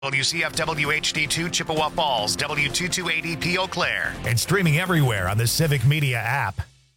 WCF WHD2 Chippewa Falls, W228EP Eau Claire, and streaming everywhere on the Civic Media app.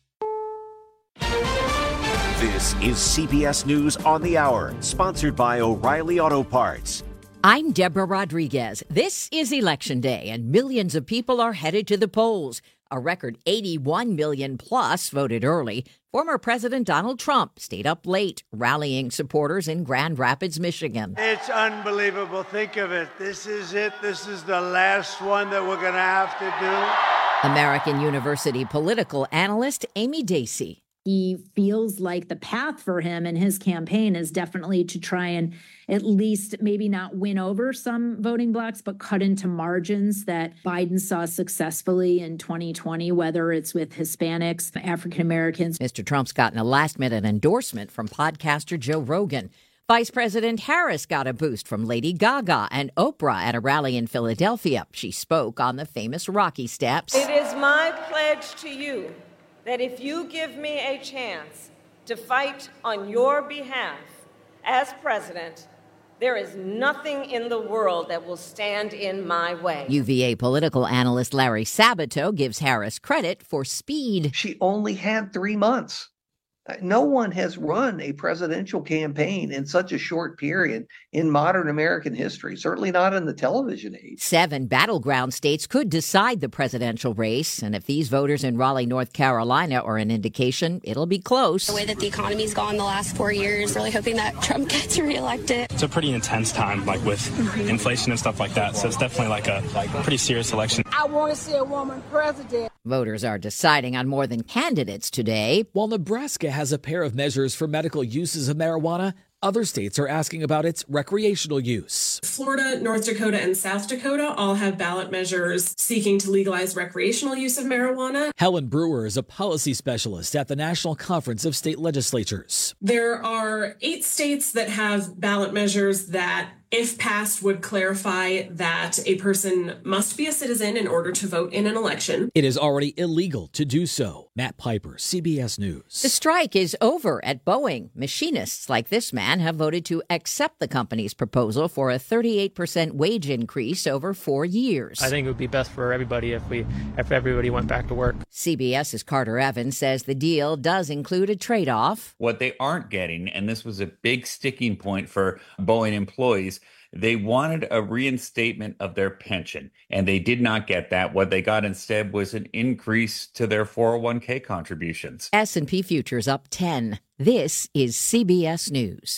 This is CBS News on the Hour, sponsored by O'Reilly Auto Parts. I'm Deborah Rodriguez. This is Election Day, and millions of people are headed to the polls. A record 81 million plus voted early. Former President Donald Trump stayed up late, rallying supporters in Grand Rapids, Michigan. It's unbelievable. Think of it. This is it. This is the last one that we're going to have to do. American University political analyst Amy Dacey. He feels like the path for him and his campaign is definitely to try and at least maybe not win over some voting blocks, but cut into margins that Biden saw successfully in 2020, whether it's with Hispanics, African Americans. Mr. Trump's gotten a last-minute endorsement from podcaster Joe Rogan. Vice President Harris got a boost from Lady Gaga and Oprah at a rally in Philadelphia. She spoke on the famous Rocky Steps. It is my pledge to you that if you give me a chance to fight on your behalf as president, there is nothing in the world that will stand in my way. UVA political analyst Larry Sabato gives Harris credit for speed. She only had 3 months. No one has run a presidential campaign in such a short period in modern American history, certainly not in the television age. 7 battleground states could decide the presidential race, and if these voters in Raleigh, North Carolina are an indication, it'll be close. The way that the economy's gone the last 4 years, really hoping that Trump gets reelected. It's a pretty intense time, like with inflation and stuff like that, so it's definitely like a pretty serious election. I want to see a woman president. Voters are deciding on more than candidates today. While Nebraska has a pair of measures for medical uses of marijuana, other states are asking about its recreational use. Florida, North Dakota, and South Dakota all have ballot measures seeking to legalize recreational use of marijuana. Helen Brewer is a policy specialist at the National Conference of State Legislatures. There are 8 states that have ballot measures that, if passed, would clarify that a person must be a citizen in order to vote in an election. It is already illegal to do so. Matt Piper, CBS News. The strike is over at Boeing. Machinists like this man have voted to accept the company's proposal for a 38% wage increase over 4 years. I think it would be best for everybody if everybody went back to work. CBS's Carter Evans says the deal does include a trade-off. What they aren't getting, and this was a big sticking point for Boeing employees, they wanted a reinstatement of their pension, and they did not get that. What they got instead was an increase to their 401k contributions. S&P futures up 10. This is CBS News.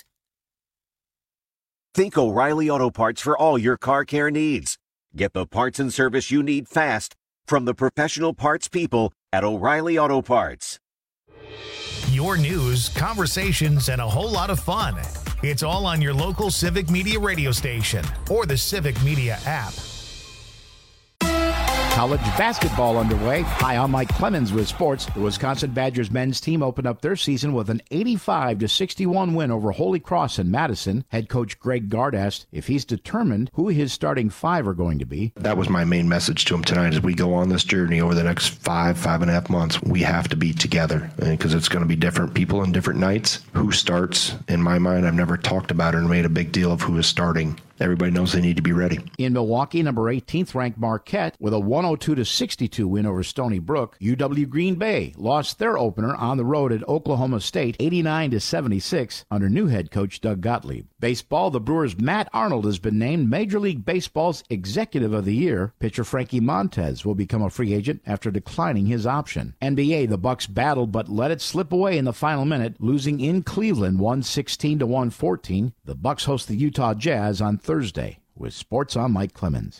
Think O'Reilly Auto Parts for all your car care needs. Get the parts and service you need fast from the professional parts people at O'Reilly Auto Parts. Your news, conversations, and a whole lot of fun. It's all on your local Civic Media radio station or the Civic Media app. College basketball underway. Hi, I'm Mike Clemens with sports. The Wisconsin Badgers men's team opened up their season with an 85-61 win over Holy Cross in Madison. Head coach Greg Gard asked if he's determined who his starting 5 are going to be. That was my main message to him tonight. As we go on this journey over the next 5.5 months, we have to be together because it's going to be different people on different nights. Who starts, in my mind, I've never talked about it and made a big deal of who is starting. Everybody knows they need to be ready. In Milwaukee, number 18th ranked Marquette with a 102-62 win over Stony Brook. UW Green Bay lost their opener on the road at Oklahoma State, 89-76 under new head coach Doug Gottlieb. Baseball, the Brewers' Matt Arnold has been named Major League Baseball's Executive of the Year. Pitcher Frankie Montez will become a free agent after declining his option. NBA, the Bucks battled but let it slip away in the final minute, losing in Cleveland 116-114. The Bucks host the Utah Jazz on Thursday. With sports, I'm Mike Clemens.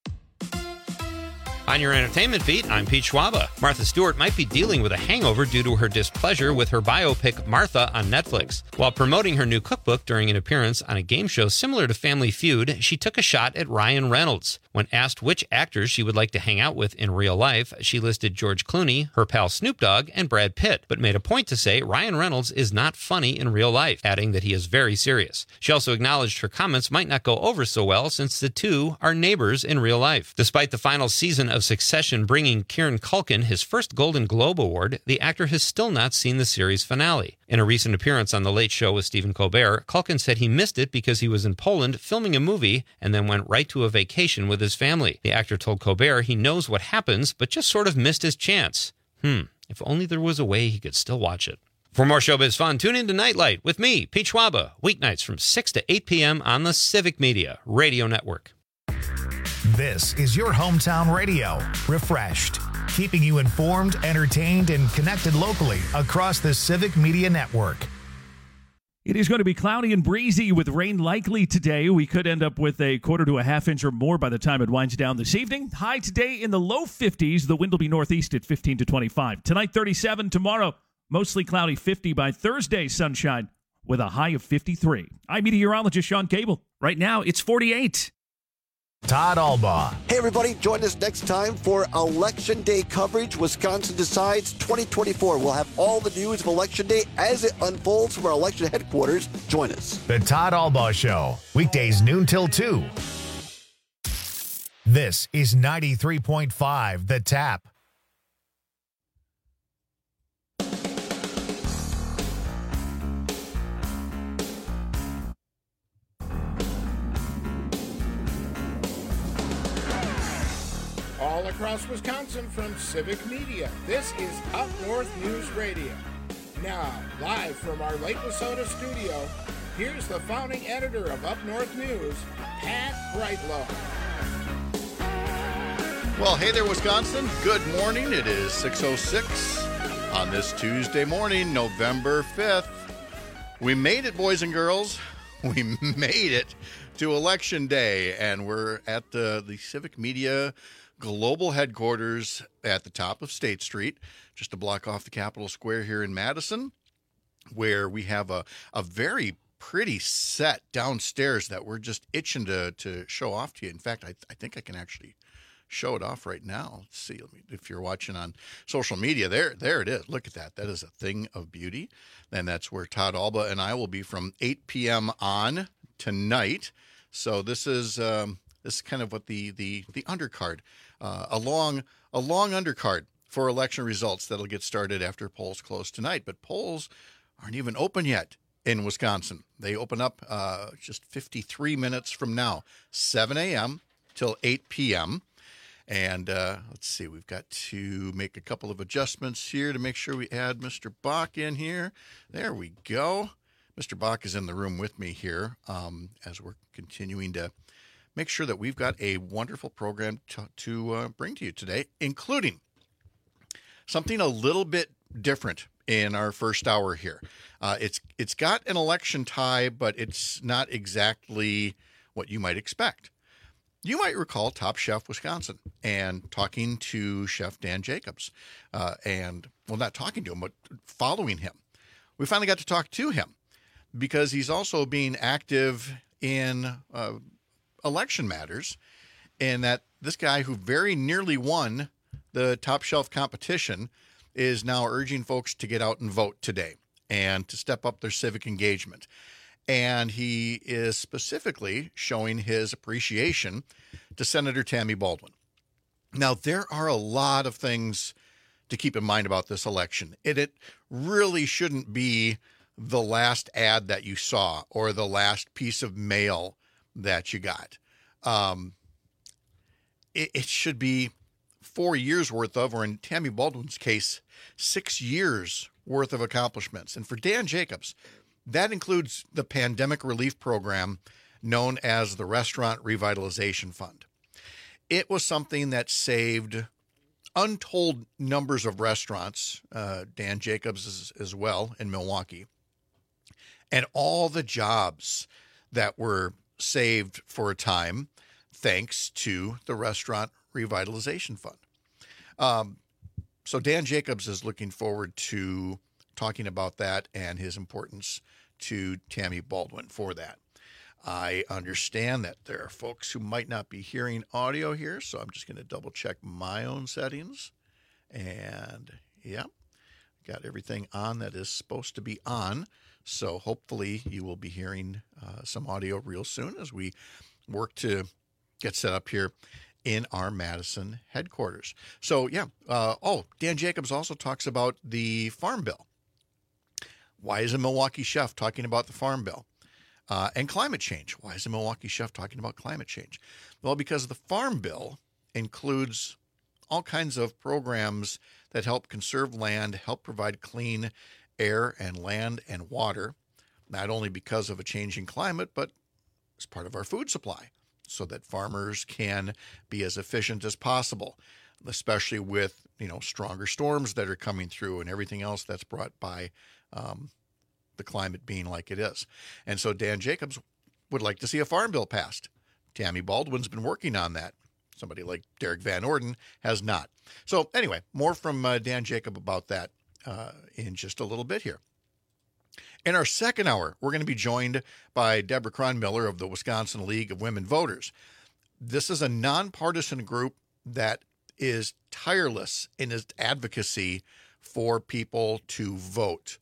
On your entertainment beat, I'm Pete Schwaba. Martha Stewart might be dealing with a hangover due to her displeasure with her biopic Martha on Netflix. While promoting her new cookbook during an appearance on a game show similar to Family Feud, she took a shot at Ryan Reynolds. When asked which actors she would like to hang out with in real life, she listed George Clooney, her pal Snoop Dogg, and Brad Pitt, but made a point to say Ryan Reynolds is not funny in real life, adding that he is very serious. She also acknowledged her comments might not go over so well since the two are neighbors in real life. Despite the final season of Succession bringing Kieran Culkin his first Golden Globe Award, the actor has still not seen the series finale. In a recent appearance on The Late Show with Stephen Colbert, Culkin said he missed it because he was in Poland filming a movie and then went right to a vacation with his family. The actor told Colbert he knows what happens, but just sort of missed his chance. If only there was a way he could still watch it. For more showbiz fun, tune in to Nightlight with me, Pete Schwaba, weeknights from 6 to 8 p.m. on the Civic Media Radio Network. This is your hometown radio, refreshed, keeping you informed, entertained, and connected locally across the Civic Media Network. It is going to be cloudy and breezy with rain likely today. We could end up with a quarter to a half inch or more by the time it winds down this evening. High today in the low 50s. The wind will be northeast at 15 to 25. Tonight, 37. Tomorrow, mostly cloudy, 50. By Thursday, sunshine with a high of 53. I'm meteorologist Sean Cable. Right now, it's 48. Todd Albaugh. Hey, everybody. Join us next time for Election Day coverage. Wisconsin Decides 2024. We'll have all the news of Election Day as it unfolds from our election headquarters. Join us. The Todd Albaugh Show. Weekdays noon till 2. This is 93.5 The Tap. All across Wisconsin from Civic Media, this is Up North News Radio. Now, live from our Lake Wissota studio, here's the founding editor of Up North News, Pat Brightlow. Well, hey there, Wisconsin. Good morning. It is 6:06 on this Tuesday morning, November 5th. We made it, boys and girls. We made it to Election Day, and we're at the Civic Media Global Headquarters at the top of State Street, just a block off the Capitol Square here in Madison, where we have a very pretty set downstairs that we're just itching to show off to you. In fact, I think I can actually show it off right now. Let's see, if you're watching on social media, there it is. Look at that. That is a thing of beauty. And that's where Todd Albaugh and I will be from 8 p.m. on tonight. So this is kind of what the undercard, a long undercard for election results that'll get started after polls close tonight. But polls aren't even open yet in Wisconsin. They open up just 53 minutes from now, 7 a.m. till 8 p.m. And let's see, we've got to make a couple of adjustments here to make sure we add Mr. Bach in here. There we go. Mr. Bach is in the room with me here as we're continuing to make sure that we've got a wonderful program to bring to you today, including something a little bit different in our first hour here. It's got an election tie, but it's not exactly what you might expect. You might recall Top Chef Wisconsin and talking to Chef Dan Jacobs, not talking to him, but following him. We finally got to talk to him because he's also being active in election matters, and that this guy who very nearly won the Top Shelf competition is now urging folks to get out and vote today and to step up their civic engagement. And he is specifically showing his appreciation to Senator Tammy Baldwin. Now, there are a lot of things to keep in mind about this election. It really shouldn't be the last ad that you saw or the last piece of mail that you got. It should be 4 years worth of, or in Tammy Baldwin's case, 6 years worth of accomplishments. And for Dan Jacobs, that includes the pandemic relief program known as the Restaurant Revitalization Fund. It was something that saved untold numbers of restaurants, Dan Jacobs as well in Milwaukee, and all the jobs that were saved for a time thanks to the Restaurant Revitalization Fund. So Dan Jacobs is looking forward to talking about that and his importance to Tammy Baldwin for that. I understand that there are folks who might not be hearing audio here, so I'm just going to double check my own settings. And yeah, got everything on that is supposed to be on. So hopefully you will be hearing some audio real soon as we work to get set up here in our Madison headquarters. So, yeah. Dan Jacobs also talks about the Farm Bill. Why is a Milwaukee chef talking about the Farm Bill? And climate change. Why is a Milwaukee chef talking about climate change? Well, because the Farm Bill includes all kinds of programs that help conserve land, help provide clean air and land and water, not only because of a changing climate, but as part of our food supply, so that farmers can be as efficient as possible, especially with, stronger storms that are coming through and everything else that's brought by the climate being like it is. And so Dan Jacobs would like to see a farm bill passed. Tammy Baldwin's been working on that. Somebody like Derek Van Orden has not. So anyway, more from Dan Jacob about that in just a little bit here. In our second hour, we're going to be joined by Deborah Cronmiller of the Wisconsin League of Women Voters. This is a nonpartisan group that is tireless in its advocacy for people to vote.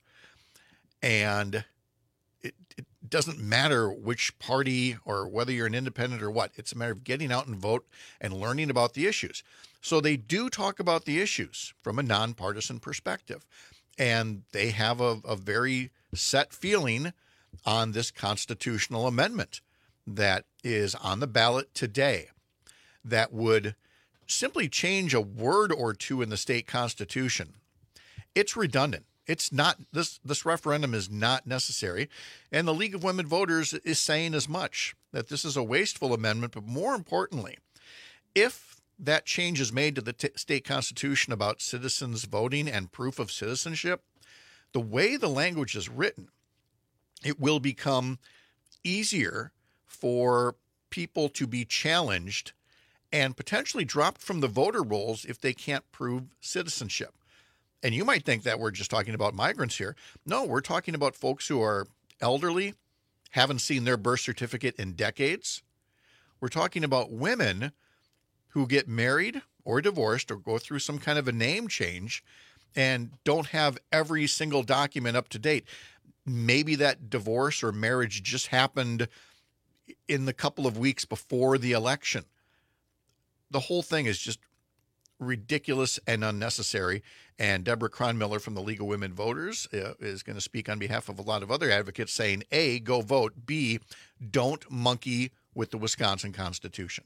And it doesn't matter which party or whether you're an independent or what. It's a matter of getting out and vote and learning about the issues. So they do talk about the issues from a nonpartisan perspective. And they have a very set feeling on this constitutional amendment that is on the ballot today that would simply change a word or two in the state constitution. It's redundant. It's not, this referendum is not necessary. And the League of Women Voters is saying as much, that this is a wasteful amendment. But more importantly, if that change is made to the state constitution about citizens voting and proof of citizenship, the way the language is written, it will become easier for people to be challenged and potentially dropped from the voter rolls if they can't prove citizenship. And you might think that we're just talking about migrants here. No, we're talking about folks who are elderly, haven't seen their birth certificate in decades. We're talking about women who get married or divorced or go through some kind of a name change and don't have every single document up to date. Maybe that divorce or marriage just happened in the couple of weeks before the election. The whole thing is just ridiculous and unnecessary. And Deborah Cronmiller from the League of Women Voters is going to speak on behalf of a lot of other advocates saying, A, go vote, B, don't monkey with the Wisconsin Constitution.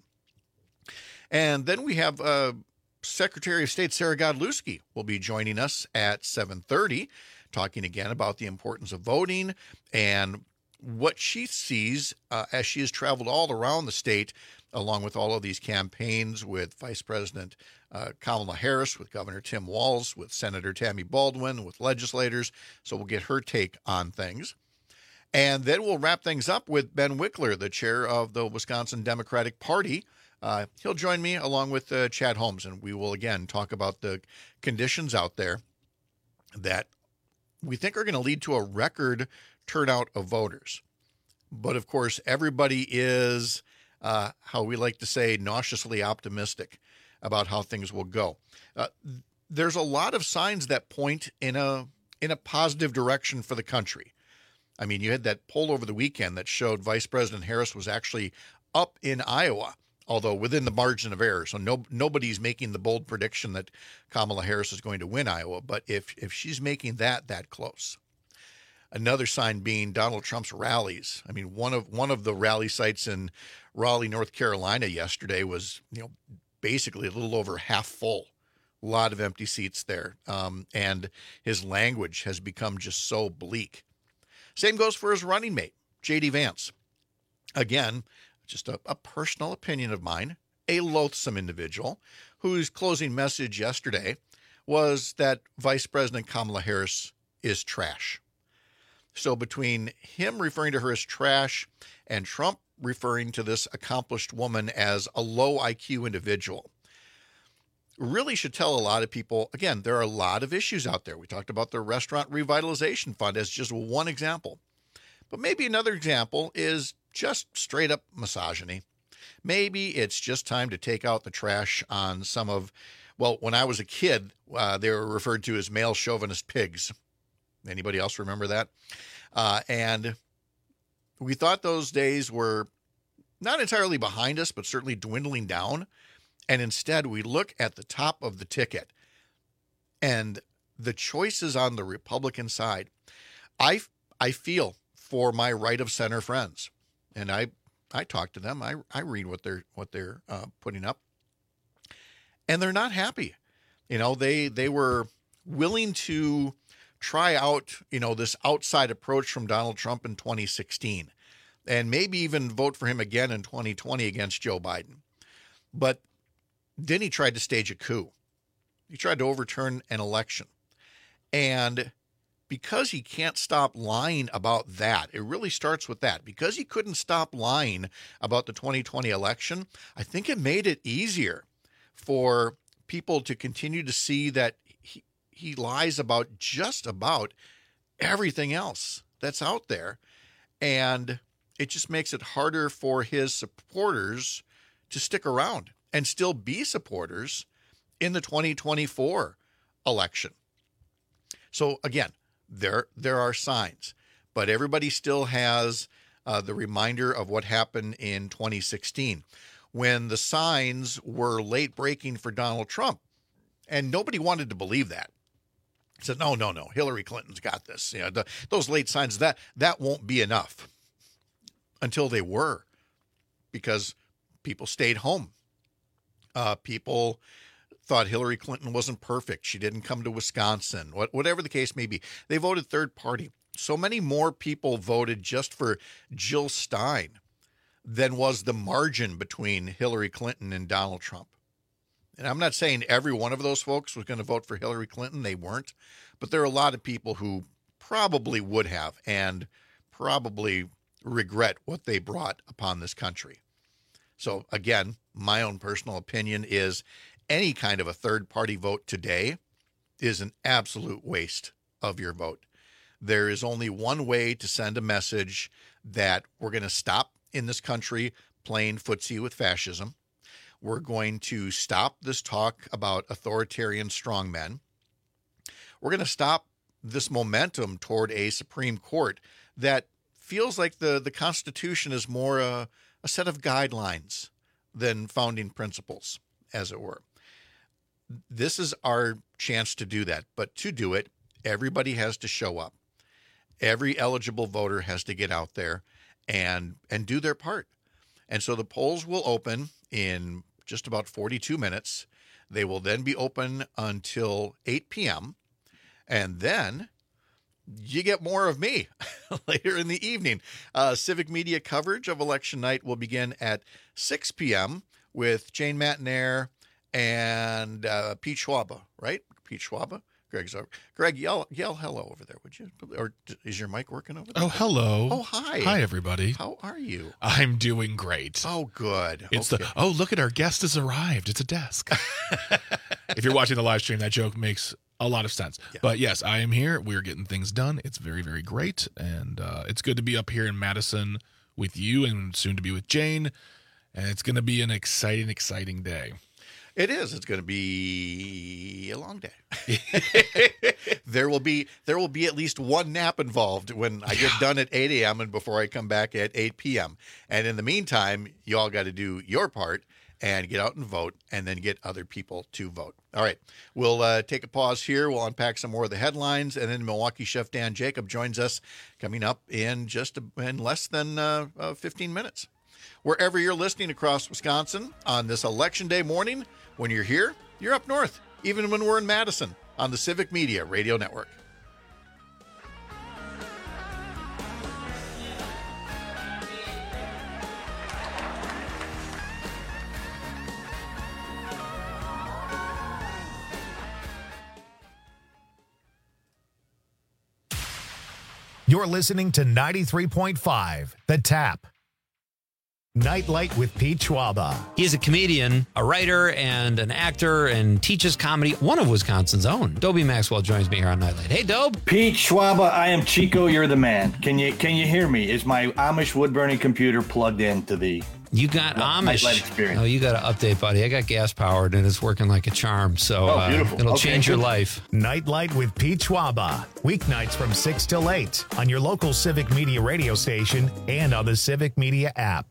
And then we have Secretary of State Sarah Godlewski will be joining us at 7:30, talking again about the importance of voting and what she sees as she has traveled all around the state, along with all of these campaigns with Vice President Kamala Harris, with Governor Tim Walz, with Senator Tammy Baldwin, with legislators. So we'll get her take on things. And then we'll wrap things up with Ben Wickler, the chair of the Wisconsin Democratic Party. He'll join me along with Chad Holmes, and we will again talk about the conditions out there that we think are going to lead to a record turnout of voters. But of course, everybody is, how we like to say, nauseously optimistic about how things will go. There's a lot of signs that point in a positive direction for the country. I mean, you had that poll over the weekend that showed Vice President Harris was actually up in Iowa, although within the margin of error. So nobody's making the bold prediction that Kamala Harris is going to win Iowa. But if she's making that close. Another sign being Donald Trump's rallies. I mean, one of the rally sites in Raleigh, North Carolina yesterday was, basically a little over half full. A lot of empty seats there. And his language has become just so bleak. Same goes for his running mate, J.D. Vance. Again, just a personal opinion of mine, a loathsome individual whose closing message yesterday was that Vice President Kamala Harris is trash. So between him referring to her as trash and Trump referring to this accomplished woman as a low IQ individual, really should tell a lot of people, again, there are a lot of issues out there. We talked about the Restaurant Revitalization Fund as just one example. But maybe another example is just straight up misogyny. Maybe it's just time to take out the trash on some of, well, when I was a kid, they were referred to as male chauvinist pigs. Anybody else remember that? And we thought those days were not entirely behind us, but certainly dwindling down. And instead, we look at the top of the ticket and the choices on the Republican side. I feel for my right of center friends, and I talk to them. I read what they're putting up, and they're not happy. They were willing to try out, this outside approach from Donald Trump in 2016, and maybe even vote for him again in 2020 against Joe Biden. But then he tried to stage a coup. He tried to overturn an election. And because he can't stop lying about that, it really starts with that. Because he couldn't stop lying about the 2020 election, I think it made it easier for people to continue to see that he lies about just about everything else that's out there. And it just makes it harder for his supporters to stick around and still be supporters in the 2024 election. So again, there are signs, but everybody still has the reminder of what happened in 2016 when the signs were late breaking for Donald Trump, and nobody wanted to believe that. Said, no, Hillary Clinton's got this. Those late signs, that won't be enough, until they were, because people stayed home. People thought Hillary Clinton wasn't perfect. She didn't come to Wisconsin, whatever the case may be. They voted third party. So many more people voted just for Jill Stein than was the margin between Hillary Clinton and Donald Trump. And I'm not saying every one of those folks was going to vote for Hillary Clinton. They weren't. But there are a lot of people who probably would have and probably regret what they brought upon this country. So again, my own personal opinion is any kind of a third-party vote today is an absolute waste of your vote. There is only one way to send a message that we're going to stop in this country playing footsie with fascism. We're going to stop this talk about authoritarian strongmen. We're going to stop this momentum toward a Supreme Court that feels like the Constitution is more a set of guidelines than founding principles, as it were. This is our chance to do that. But to do it, everybody has to show up. Every eligible voter has to get out there and do their part. And so the polls will open in just about 42 minutes. They will then be open until 8 p.m. And then you get more of me later in the evening. Civic media coverage of election night will begin at 6 p.m. with Jane Matinaire and Pete Schwaba, right? Pete Schwaba. Greg's over. Greg, yell hello over there, would you? Or is your mic working over there? Oh, hello. Oh, hi. Hi, everybody. How are you? I'm doing great. Oh, good. It's okay. Look at our guest has arrived. It's a desk. If you're watching the live stream, that joke makes a lot of sense. Yeah. But yes, I am here. We're getting things done. It's very, very great. And it's good to be up here in Madison with you and soon to be with Jane. And it's going to be an exciting, exciting day. It is. It's going to be a long day. There will be at least one nap involved when I get done at 8 a.m. and before I come back at 8 p.m. And in the meantime, you all got to do your part and get out and vote and then get other people to vote. All right. We'll take a pause here. We'll unpack some more of the headlines. And then Milwaukee chef Dan Jacob joins us coming up in less than 15 minutes. Wherever you're listening across Wisconsin on this Election Day morning, when you're here, you're up north, even when we're in Madison on the Civic Media Radio Network. You're listening to 93.5, The Tap. Nightlight with Pete Schwaba. He is a comedian, a writer, and an actor, and teaches comedy. One of Wisconsin's own. Dobie Maxwell joins me here on Nightlight. Hey, Dobe. Pete Schwaba, I am Chico. You're the man. Can you hear me? Is my Amish wood burning computer plugged into the? You got Amish. Nightlight experience. Oh, you got to update, buddy. I got gas powered, and it's working like a charm. So it'll change your life. Nightlight with Pete Schwaba. Weeknights from 6 till 8 on your local Civic Media radio station and on the Civic Media app.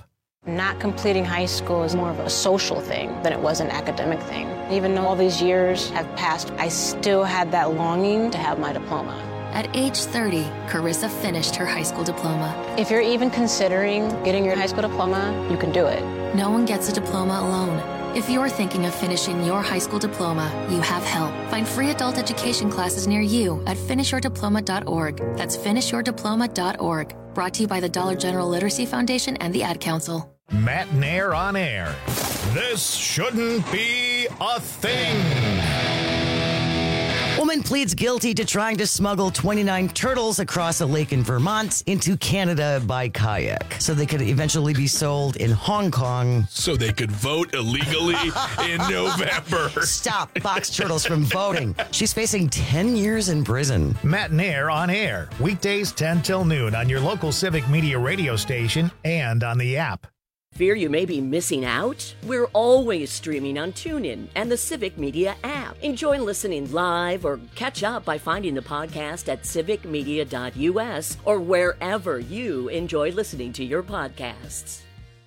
Not completing high school is more of a social thing than it was an academic thing. Even though all these years have passed, I still had that longing to have my diploma. At age 30, Carissa finished her high school diploma. If you're even considering getting your high school diploma, you can do it. No one gets a diploma alone. If you're thinking of finishing your high school diploma, you have help. Find free adult education classes near you at finishyourdiploma.org. That's finishyourdiploma.org. Brought to you by the Dollar General Literacy Foundation and the Ad Council. Matt Nair on air. This shouldn't be a thing. Woman pleads guilty to trying to smuggle 29 turtles across a lake in Vermont into Canada by kayak so they could eventually be sold in Hong Kong. So they could vote illegally in November. Stop box turtles from voting. She's facing 10 years in prison. Matt Nair on air. Weekdays 10 till noon on your local Civic Media radio station and on the app. Fear you may be missing out? We're always streaming on TuneIn and the Civic Media app. Enjoy listening live or catch up by finding the podcast at civicmedia.us or wherever you enjoy listening to your podcasts.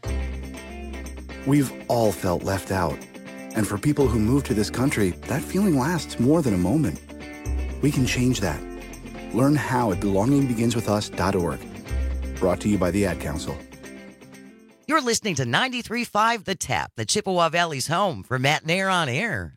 We've all felt left out. And for people who move to this country, that feeling lasts more than a moment. We can change that. Learn how at belongingbeginswithus.org. Brought to you by the Ad Council. You're listening to 93.5 The Tap, the Chippewa Valley's home for Matt Nair on air.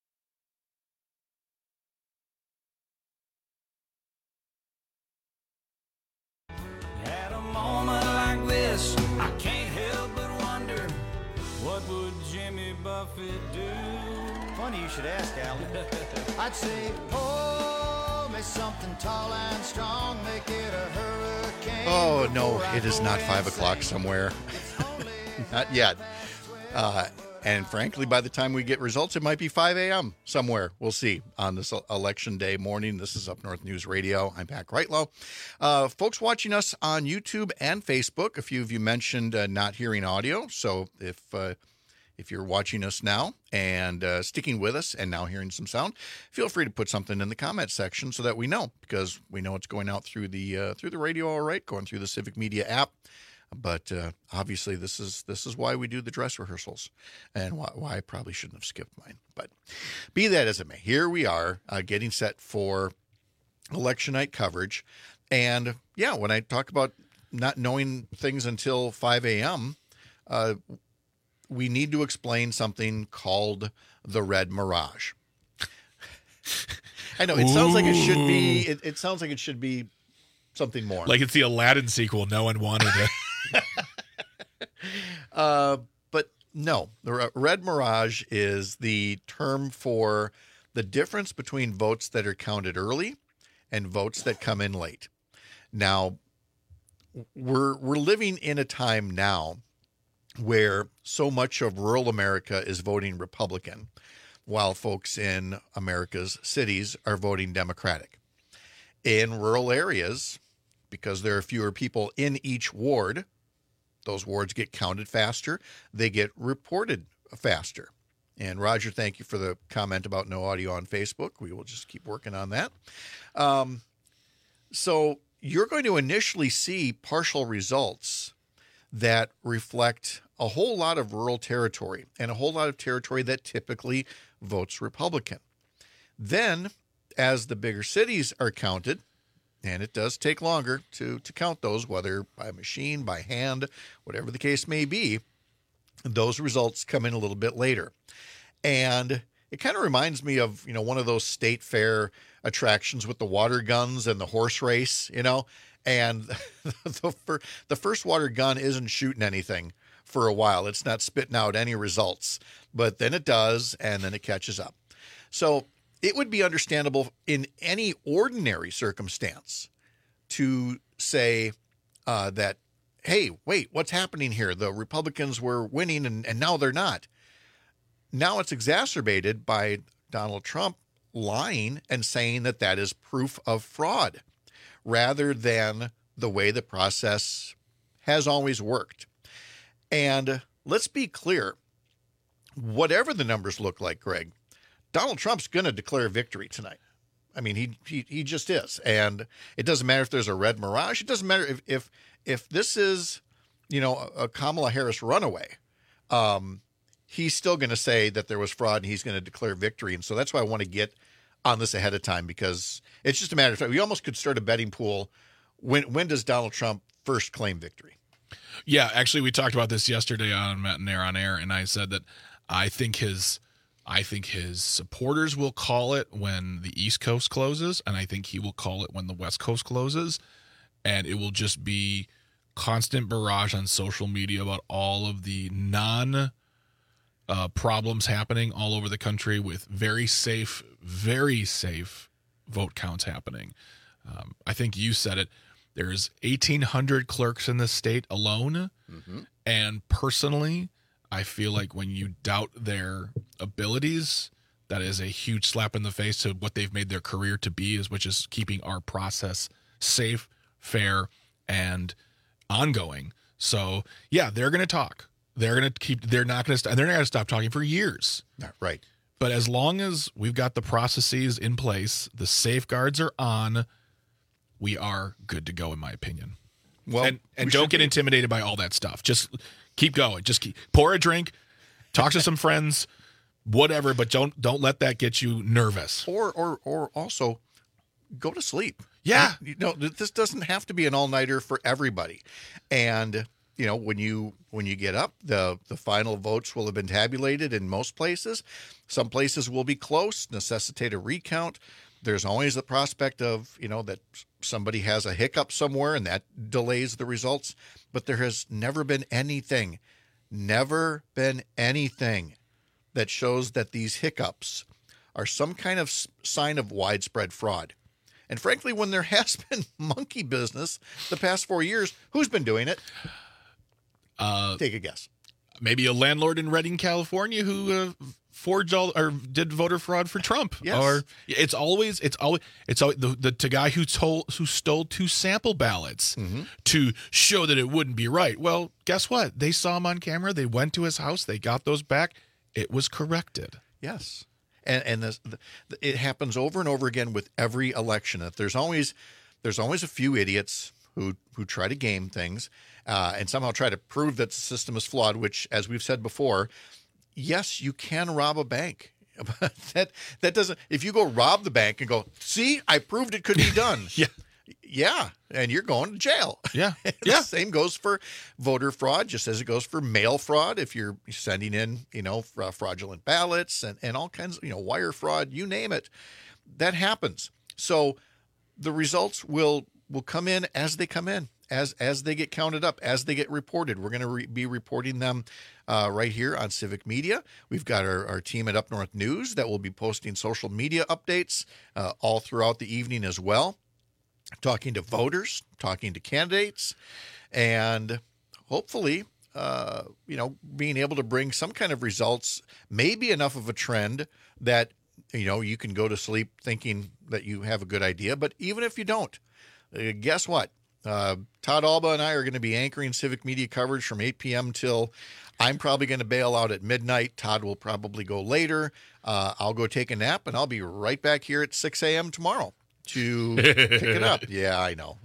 At a moment like this, I can't help but wonder, what would Jimmy Buffett do? Funny you should ask, Alan. I'd say, pour me something tall and strong, make it a hurricane. Oh, no, it is not 5 o'clock somewhere. Not yet. And frankly, by the time we get results, it might be 5 a.m. somewhere. We'll see on this election day morning. This is Up North News Radio. I'm Pat Greitlow. Folks watching us on YouTube and Facebook, a few of you mentioned not hearing audio. So if you're watching us now and sticking with us and now hearing some sound, feel free to put something in the comment section so that we know, because we know it's going out through the radio, all right, going through the Civic Media app. But obviously, this is why we do the dress rehearsals, and why I probably shouldn't have skipped mine. But be that as it may, here we are getting set for election night coverage. And yeah, when I talk about not knowing things until 5 a.m., we need to explain something called the Red Mirage. I know it sounds like it should be. It sounds like it should be something more. Like it's the Aladdin sequel. No one wanted it. But no, the Red Mirage is the term for the difference between votes that are counted early and votes that come in late. Now, we're living in a time now where so much of rural America is voting Republican, while folks in America's cities are voting Democratic. In rural areas, because there are fewer people in each ward, those wards get counted faster. They get reported faster. And Roger, thank you for the comment about no audio on Facebook. We will just keep working on that. So you're going to initially see partial results that reflect a whole lot of rural territory and a whole lot of territory that typically votes Republican. Then, as the bigger cities are counted, and it does take longer to count those, whether by machine, by hand, whatever the case may be, those results come in a little bit later. And it kind of reminds me of, one of those state fair attractions with the water guns and the horse race, and the first water gun isn't shooting anything for a while. It's not spitting out any results, but then it does, and then it catches up. So it would be understandable in any ordinary circumstance to say that, hey, wait, what's happening here? The Republicans were winning and now they're not. Now it's exacerbated by Donald Trump lying and saying that that is proof of fraud rather than the way the process has always worked. And let's be clear, whatever the numbers look like, Greg, Donald Trump's going to declare victory tonight. I mean, he just is. And it doesn't matter if there's a Red Mirage. It doesn't matter if this is a Kamala Harris runaway, he's still going to say that there was fraud and he's going to declare victory. And so that's why I want to get on this ahead of time, because it's just a matter of time. We almost could start a betting pool. When does Donald Trump first claim victory? Yeah, actually, we talked about this yesterday on Matt and Air on Air, and I said that I think his supporters will call it when the East Coast closes, and I think he will call it when the West Coast closes, and it will just be constant barrage on social media about all of the problems happening all over the country with very safe vote counts happening. I think you said it. There's 1,800 clerks in the state alone, and personally, I feel like when you doubt their abilities, that is a huge slap in the face to what they've made their career to be, which is keeping our process safe, fair, and ongoing. So, yeah, they're going to talk. They're not going to stop talking for years. Right. But as long as we've got the processes in place, the safeguards are on, we are good to go, in my opinion. Well, and don't get intimidated by all that stuff. Just keep going. Just pour a drink, talk to some friends, whatever, but don't let that get you nervous. Or also go to sleep. Yeah. This doesn't have to be an all-nighter for everybody. And when you get up, the final votes will have been tabulated in most places. Some places will be close, necessitate a recount. There's always the prospect of, that somebody has a hiccup somewhere and that delays the results. But there has never been anything that shows that these hiccups are some kind of sign of widespread fraud. And frankly, when there has been monkey business the past 4 years, who's been doing it? Take a guess. Maybe a landlord in Redding, California, who forged or did voter fraud for Trump. Yes. Or it's always the guy who stole 2 sample ballots to show that it wouldn't be right. Well, guess what? They saw him on camera. They went to his house. They got those back. It was corrected. Yes. And it happens over and over again with every election. That there's always a few idiots who try to game things and somehow try to prove that the system is flawed, which, as we've said before, yes, you can rob a bank. But that doesn't – if you go rob the bank and go, see, I proved it could be done. Yeah, and you're going to jail. Yeah. The same goes for voter fraud, just as it goes for mail fraud. If you're sending in, fraudulent ballots and all kinds of, wire fraud, you name it, that happens. So the results will come in as they come in, as they get counted up, as they get reported. We're going to be reporting them right here on Civic Media. We've got our team at Up North News that will be posting social media updates all throughout the evening as well. Talking to voters, talking to candidates, and hopefully, being able to bring some kind of results, maybe enough of a trend that, you can go to sleep thinking that you have a good idea. But even if you don't, guess what? Todd Alba and I are going to be anchoring Civic Media coverage from 8 p.m. till I'm probably going to bail out at midnight. Todd will probably go later. I'll go take a nap, and I'll be right back here at 6 a.m. tomorrow to pick it up. Yeah, I know.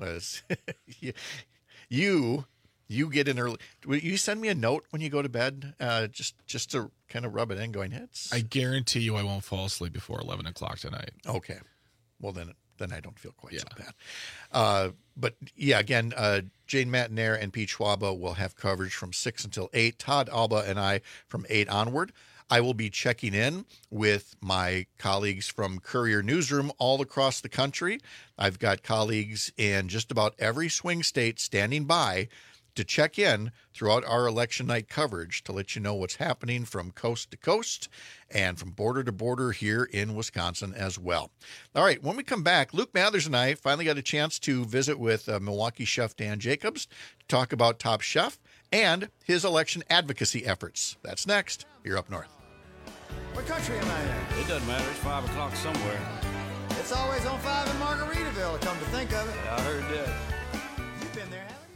You get in early. Will you send me a note when you go to bed, just to kind of rub it in, going, I guarantee you I won't fall asleep before 11 o'clock tonight. Okay. Well, then I don't feel quite so bad. But yeah, again, Jane Matinaire and Pete Schwaba will have coverage from 6 until 8. Todd Alba and I from 8 onward. I will be checking in with my colleagues from Courier Newsroom all across the country. I've got colleagues in just about every swing state standing by to check in throughout our election night coverage to let you know what's happening from coast to coast and from border to border here in Wisconsin as well. All right, when we come back, Luke Mathers and I finally got a chance to visit with Milwaukee chef Dan Jacobs to talk about Top Chef and his election advocacy efforts. That's next. You're Up North. What country am I in? It doesn't matter. It's 5 o'clock somewhere. It's always on 5 in Margaritaville, come to think of it. Yeah, I heard that. You've been there, haven't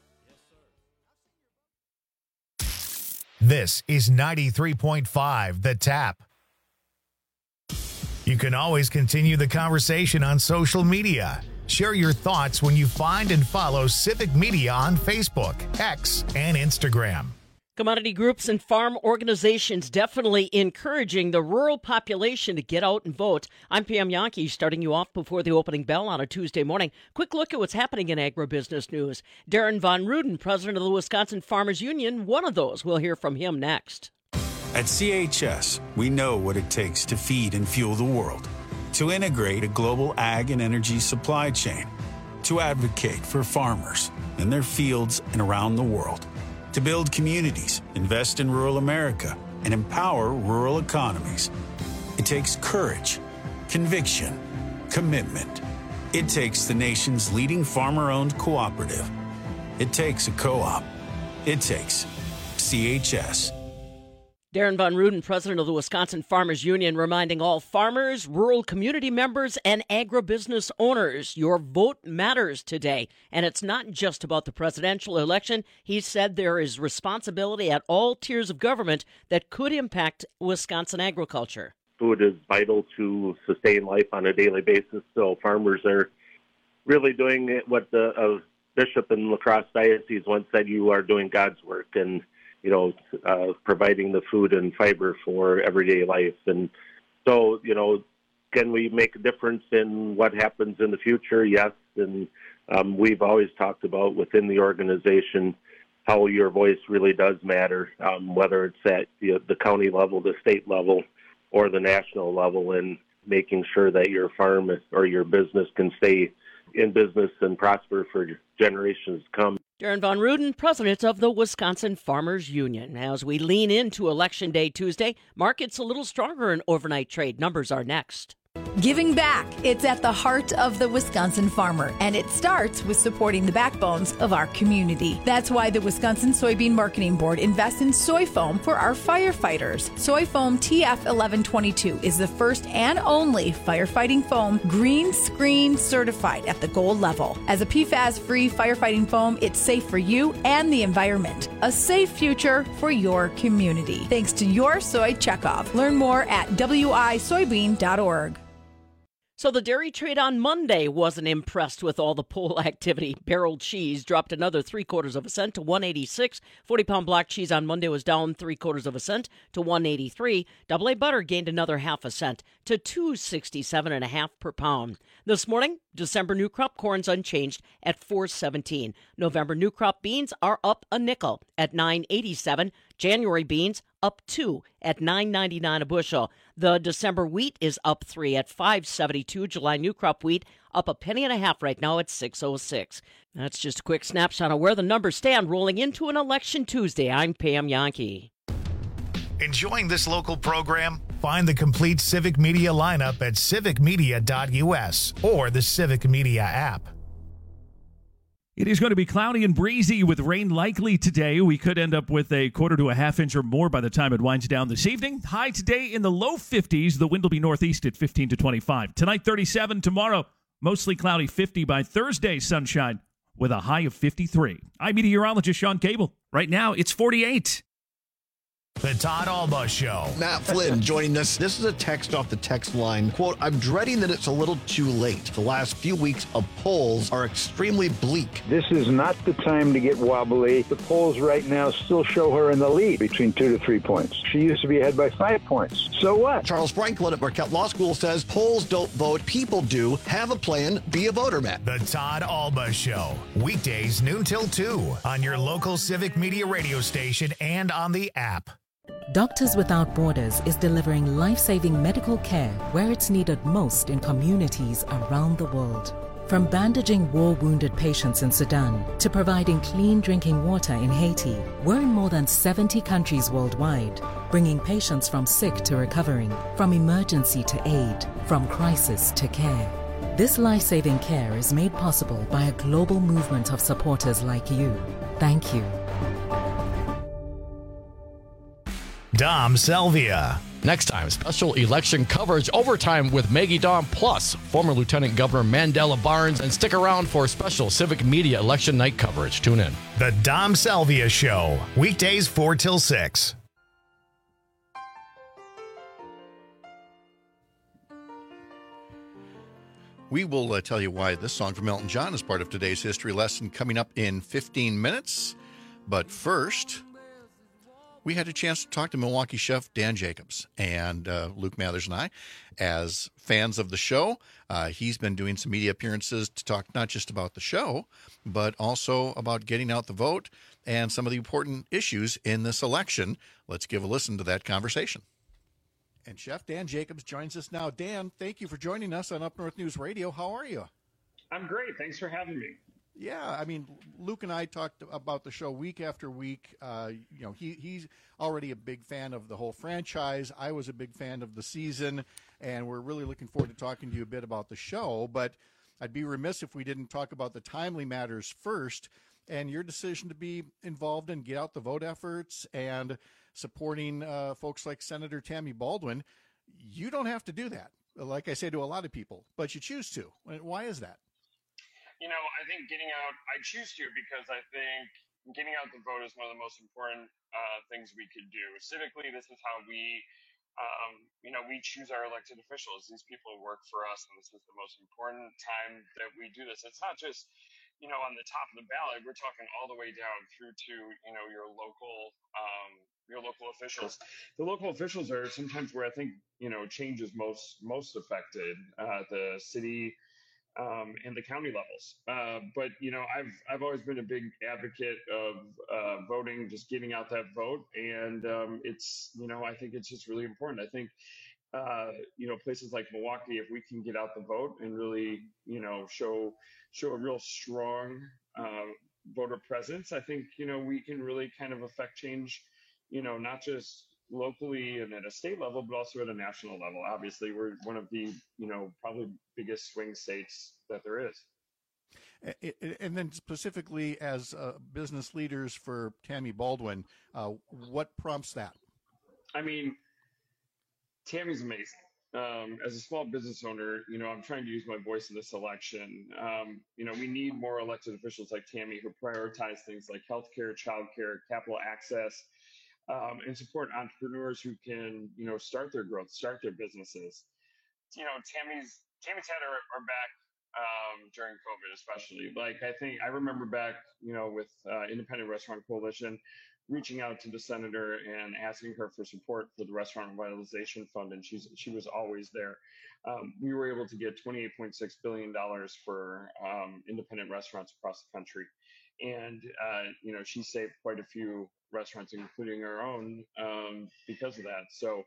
you? This is 93.5 The Tap. You can always continue the conversation on social media. Share your thoughts when you find and follow Civic Media on Facebook, X, and Instagram. Commodity groups and farm organizations definitely encouraging the rural population to get out and vote. I'm Pam Yankee, starting you off before the opening bell on a Tuesday morning. Quick look at what's happening in agribusiness news. Darren Von Ruden, president of the Wisconsin Farmers Union, one of those. We'll hear from him next. At CHS, we know what it takes to feed and fuel the world, to integrate a global ag and energy supply chain, to advocate for farmers in their fields and around the world, to build communities, invest in rural America, and empower rural economies. It takes courage, conviction, commitment. It takes the nation's leading farmer-owned cooperative. It takes a co-op. It takes CHS. Darren Von Ruden, president of the Wisconsin Farmers Union, reminding all farmers, rural community members, and agribusiness owners, your vote matters today. And it's not just about the presidential election. He said there is responsibility at all tiers of government that could impact Wisconsin agriculture. Food is vital to sustain life on a daily basis, so farmers are really doing what the bishop in La Crosse Diocese once said, you are doing God's work, and providing the food and fiber for everyday life. And so, can we make a difference in what happens in the future? Yes. And we've always talked about within the organization how your voice really does matter, whether it's at the county level, the state level, or the national level, and making sure that your farm or your business can stay in business and prosper for generations to come. Darren Von Ruden, president of the Wisconsin Farmers Union. As we lean into Election Day Tuesday, markets a little stronger in overnight trade. Numbers are next. Giving back. It's at the heart of the Wisconsin farmer, and it starts with supporting the backbones of our community. That's why the Wisconsin Soybean Marketing Board invests in soy foam for our firefighters. Soy foam TF1122 is the first and only firefighting foam green screen certified at the gold level. As a PFAS-free firefighting foam, it's safe for you and the environment. A safe future for your community. Thanks to your soy checkoff. Learn more at wisoybean.org. So the dairy trade on Monday wasn't impressed with all the poll activity. Barrel cheese dropped another 3/4 cent to 1.86. 40-pound block cheese on Monday was down 3/4 cent to 1.83. AA butter gained another 0.5 cent to 2.67.5 per pound. This morning, December new crop corn's unchanged at 4.17. November new crop beans are up a nickel at 9.87. January beans up 2 at 9.99 a bushel. The December wheat is up 3 at 5.72. July new crop wheat up 1.5 pennies right now at 6.06. That's just a quick snapshot of where the numbers stand rolling into an election Tuesday. I'm Pam Yankee. Enjoying this local program? Find the complete Civic Media lineup at civicmedia.us or the Civic Media app. It is going to be cloudy and breezy with rain likely today. We could end up with a 1/4 to a 1/2 inch or more by the time it winds down this evening. High today in the low 50s. The wind will be northeast at 15 to 25. Tonight, 37. Tomorrow, mostly cloudy, 50 by Thursday, sunshine with a high of 53. I'm meteorologist Sean Cable. Right now, it's 48. The Todd Alba Show. Matt Flynn joining us. This is a text off the text line. Quote, I'm dreading that it's a little too late. The last few weeks of polls are extremely bleak. This is not the time to get wobbly. The polls right now still show her in the lead between 2 to 3 points. She used to be ahead by 5 points. So what? Charles Franklin at Marquette Law School says polls don't vote, people do. Have a plan, be a voter, Matt. The Todd Alba Show. Weekdays noon till 2 on your local Civic Media radio station and on the app. Doctors Without Borders is delivering life-saving medical care where it's needed most in communities around the world. From bandaging war-wounded patients in Sudan to providing clean drinking water in Haiti, we're in more than 70 countries worldwide, bringing patients from sick to recovering, from emergency to aid, from crisis to care. This life-saving care is made possible by a global movement of supporters like you. Thank you. Dom Salvia. Next time, special election coverage overtime with Maggie Dawn plus former Lieutenant Governor Mandela Barnes, and stick around for special Civic Media election night coverage. Tune in. The Dom Salvia Show, weekdays 4 till 6. We will tell you why this song from Elton John is part of today's history lesson coming up in 15 minutes. But first, we had a chance to talk to Milwaukee chef Dan Jacobs, and Luke Mathers and I, as fans of the show. He's been doing some media appearances to talk not just about the show, but also about getting out the vote and some of the important issues in this election. Let's give a listen to that conversation. And Chef Dan Jacobs joins us now. Dan, thank you for joining us on Up North News Radio. How are you? I'm great. Thanks for having me. Yeah, I mean, Luke and I talked about the show week after week. He's already a big fan of the whole franchise. I was a big fan of the season, and we're really looking forward to talking to you a bit about the show. But I'd be remiss if we didn't talk about the timely matters first, and your decision to be involved in get out the vote efforts and supporting folks like Senator Tammy Baldwin. You don't have to do that, like I say to a lot of people, but you choose to. Why is that? I think I choose to because I think getting out the vote is one of the most important things we could do. Civically, this is how we choose our elected officials. These people work for us, and this is the most important time that we do this. It's not just, on the top of the ballot. We're talking all the way down through to, your local officials. The local officials are sometimes where I think, change is most affected. The city and the county levels. But I've always been a big advocate of voting, just getting out that vote. And it's, I think it's just really important. I think, places like Milwaukee, if we can get out the vote and really, show a real strong voter presence, I think, we can really kind of affect change, not just locally and at a state level, but also at a national level. Obviously, we're one of the, probably biggest swing states that there is. And then specifically as business leaders for Tammy Baldwin, what prompts that? I mean, Tammy's amazing. As a small business owner, I'm trying to use my voice in this election. We need more elected officials like Tammy who prioritize things like healthcare, childcare, capital access, and support entrepreneurs who can, start their growth, start their businesses. Tammy's had our back during COVID, especially. Like, I remember back, with Independent Restaurant Coalition, reaching out to the senator and asking her for support for the Restaurant Revitalization Fund, and she was always there. We were able to get $28.6 billion for independent restaurants across the country. And, she saved quite a few restaurants, including our own, because of that. So,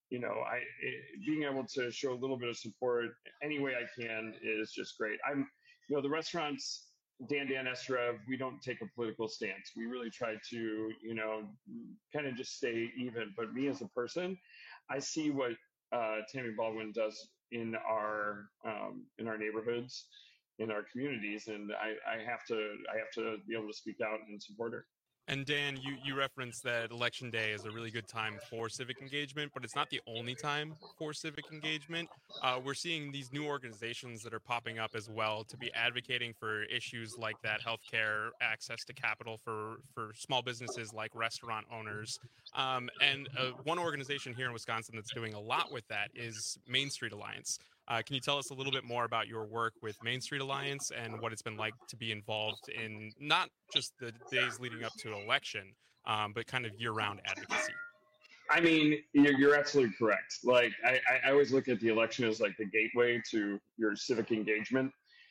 being able to show a little bit of support any way I can is just great. The restaurants, Dan Esrev, we don't take a political stance. We really try to, kind of just stay even. But me as a person, I see what Tammy Baldwin does in our neighborhoods, in our communities, and I have to be able to speak out and support her. And Dan, you referenced that Election Day is a really good time for civic engagement, but it's not the only time for civic engagement. We're seeing these new organizations that are popping up as well to be advocating for issues like that, healthcare, access to capital for small businesses like restaurant owners. And one organization here in Wisconsin that's doing a lot with that is Main Street Alliance. Can you tell us a little bit more about your work with Main Street Alliance and what it's been like to be involved in not just the days leading up to election, but kind of year-round advocacy? I mean, you're absolutely correct. Like, I always look at the election as like the gateway to your civic engagement.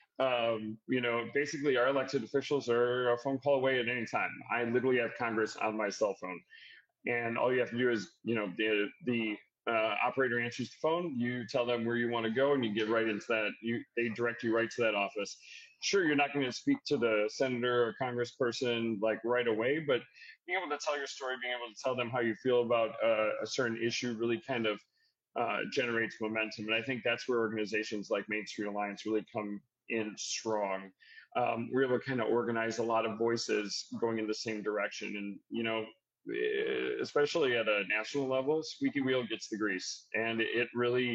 Basically our elected officials are a phone call away at any time. I literally have Congress on my cell phone, and all you have to do is, the operator answers the phone, you tell them where you want to go, and you get right into that. They direct you right to that office. Sure, you're not going to speak to the senator or congressperson like right away, but being able to tell your story, being able to tell them how you feel about a certain issue really kind of generates momentum. And I think that's where organizations like Main Street Alliance really come in strong. We're able to kind of organize a lot of voices going in the same direction. And, especially at a national level, squeaky wheel gets the grease, and it really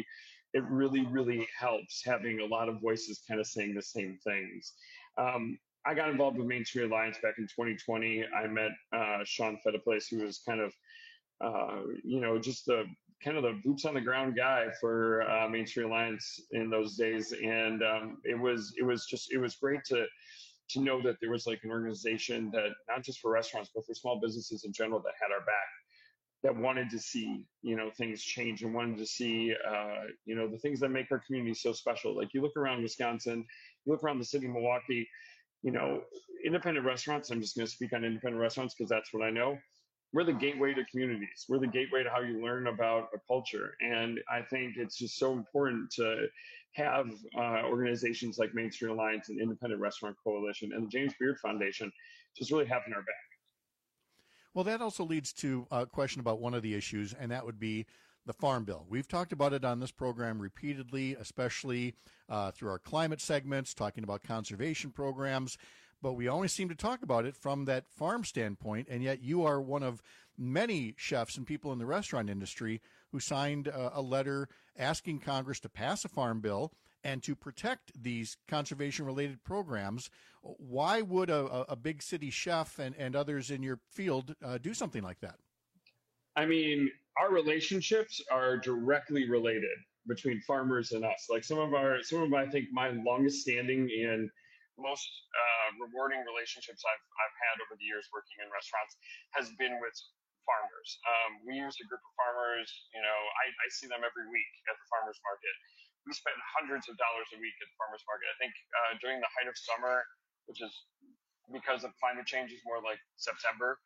helps having a lot of voices kind of saying the same things. I got involved with Main Street Alliance back in 2020. I met Sean Fediplace, who was kind of, just the kind of the boots on the ground guy for Main Street Alliance in those days, and it was great to know that there was like an organization that not just for restaurants but for small businesses in general that had our back, that wanted to see things change and wanted to see the things that make our community so special. Like you look around Wisconsin, you look around the city of Milwaukee, independent restaurants. I'm just going to speak on independent restaurants because that's what I know. We're the gateway to communities. We're the gateway to how you learn about a culture. And I think it's just so important to have organizations like Main Street Alliance and Independent Restaurant Coalition and the James Beard Foundation just really having our back. Well, that also leads to a question about one of the issues, and that would be the Farm Bill. We've talked about it on this program repeatedly, especially through our climate segments, talking about conservation programs, but we always seem to talk about it from that farm standpoint, and yet you are one of many chefs and people in the restaurant industry who signed a letter asking Congress to pass a Farm Bill and to protect these conservation-related programs. Why would a big city chef and others in your field do something like that? I mean, our relationships are directly related between farmers and us. Like some of I think my longest standing and most rewarding relationships I've had over the years working in restaurants has been with farmers. We use a group of farmers. I see them every week at the farmers market. We spend hundreds of dollars a week at the farmers market. I think during the height of summer, which is because of climate change, is more like September.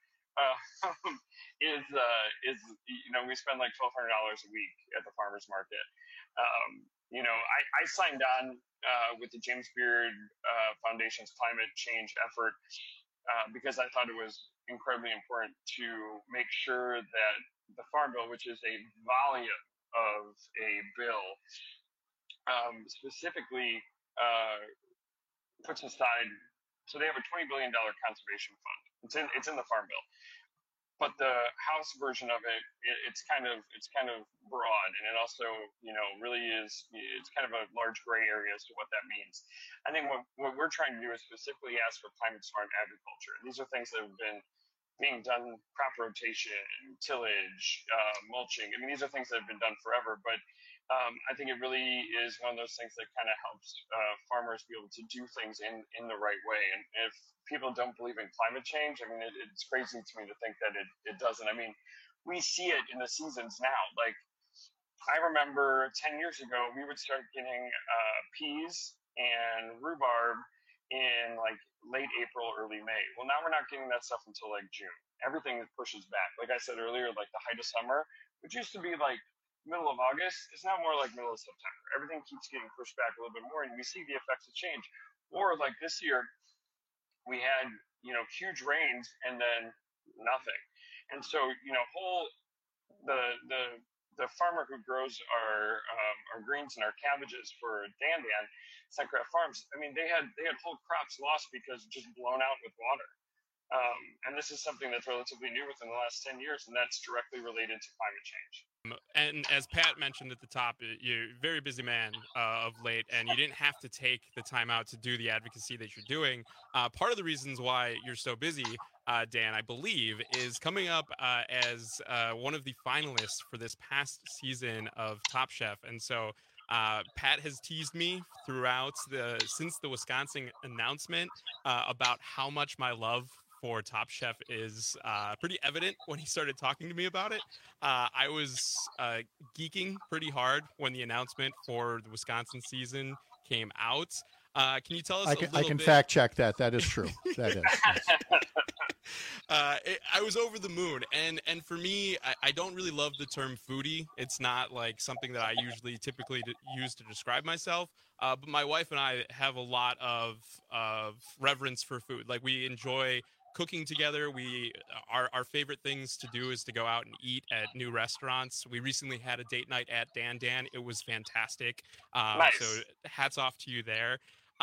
We spend like $1,200 a week at the farmers market. I signed on with the James Beard Foundation's climate change effort because I thought it was incredibly important to make sure that the Farm Bill, which is a volume of a bill, specifically puts aside. So they have a $20 billion conservation fund. It's in the Farm Bill, but the House version of it, it's kind of broad, and it also really it's kind of a large gray area as to what that means. I think what we're trying to do is specifically ask for climate smart agriculture. And these are things that have been being done: crop rotation, tillage, mulching. I mean, these are things that have been done forever, but I think it really is one of those things that kind of helps farmers be able to do things in the right way. And if people don't believe in climate change, I mean, it's crazy to me to think that it doesn't. I mean, we see it in the seasons now. Like, I remember 10 years ago, we would start getting peas and rhubarb in like late April, early May. Well, now we're not getting that stuff until like June. Everything pushes back. Like I said earlier, like the height of summer, which used to be like middle of August, is now more like middle of September. Everything keeps getting pushed back a little bit more, and we see the effects of change. Or like this year, we had huge rains and then nothing. And so the farmer who grows our greens and our cabbages for Dan Suncraft Farms, I mean, they had whole crops lost because just blown out with water. And this is something that's relatively new within the last 10 years, and that's directly related to climate change. And as Pat mentioned at the top, you're a very busy man of late, and you didn't have to take the time out to do the advocacy that you're doing. Part of the reasons why you're so busy, Dan, I believe, is coming up as one of the finalists for this past season of Top Chef. And so Pat has teased me throughout since the Wisconsin announcement about how much my love for Top Chef is pretty evident when he started talking to me about it. I was geeking pretty hard when the announcement for the Wisconsin season came out. Can you tell us a little bit? I can fact check that. That is true. That is. Yes. I was over the moon, and for me, I don't really love the term foodie. It's not like something that I typically use to describe myself. But my wife and I have a lot of reverence for food. Like, we enjoy cooking together. Our favorite things to do is to go out and eat at new restaurants. We recently had a date night at Dan. It was fantastic. Nice. So hats off to you there.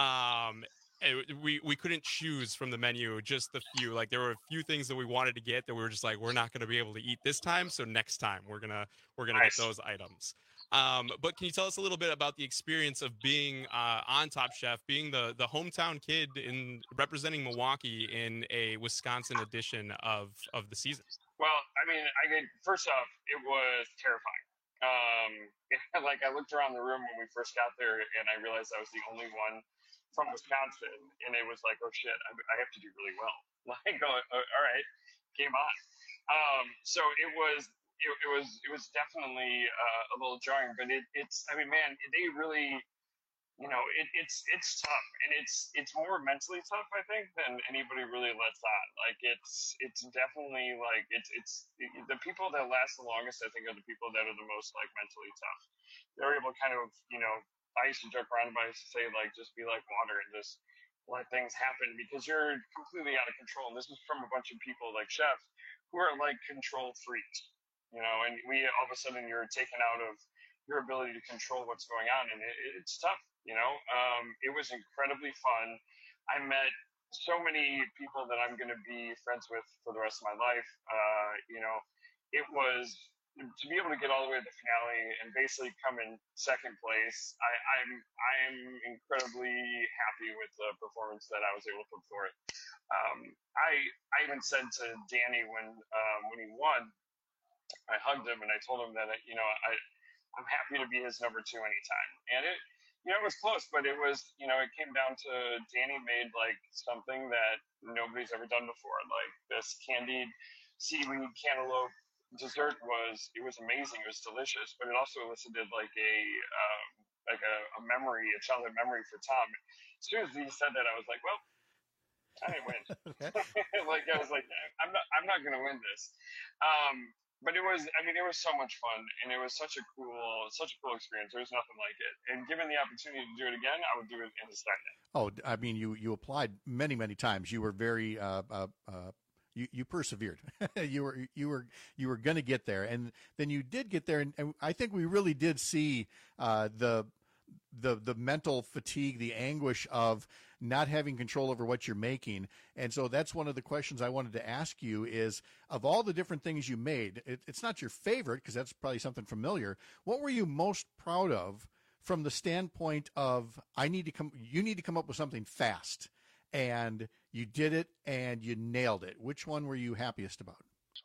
We couldn't choose from the menu, just the few. Like, there were a few things that we wanted to get that we were just like, we're not going to be able to eat this time, so next time we're gonna Nice. get those items. But can you tell us a little bit about the experience of being on Top Chef, being the hometown kid in representing Milwaukee in a Wisconsin edition of the season? Well, I mean, first off, it was terrifying. Like I looked around the room when we first got there, and I realized I was the only one from Wisconsin, and it was like, oh shit, I have to do really well. Like, all right, game on. So it was definitely a little jarring, but it's I mean, man, they really. It's tough, and it's more mentally tough, I think, than anybody really lets on. Like it's definitely like it's the people that last the longest, I think, are the people that are the most like mentally tough. They're able to kind of, I used to joke around, but I used to say like just be like water and just let things happen because you're completely out of control. And this is from a bunch of people like chefs who are like control freaks, and all of a sudden you're taken out of your ability to control what's going on, and it's tough. It was incredibly fun. I met so many people that I'm going to be friends with for the rest of my life. It was to be able to get all the way to the finale and basically come in second place. I'm incredibly happy with the performance that I was able to put forth. I even said to Danny when he won, I hugged him and I told him that I'm happy to be his number 2 anytime. And it was close, but it was, it came down to Danny made like something that nobody's ever done before. Like this candied seaweed cantaloupe dessert was amazing. It was delicious, but it also elicited like a memory, a childhood memory for Tom. As soon as he said that, I was like, well, I didn't win. Like I was like, I'm not going to win this. But it was so much fun, and it was such a cool experience. There was nothing like it. And given the opportunity to do it again, I would do it in a second. Oh, I mean, you applied many, many times. You were very, you persevered. you were going to get there, and then you did get there. And I think we really did see the mental fatigue, the anguish of not having control over what you're making. And so that's one of the questions I wanted to ask you is, of all the different things you made, it's not your favorite because that's probably something familiar. What were you most proud of from the standpoint of you need to come up with something fast, and you did it and you nailed it? Which one were you happiest about?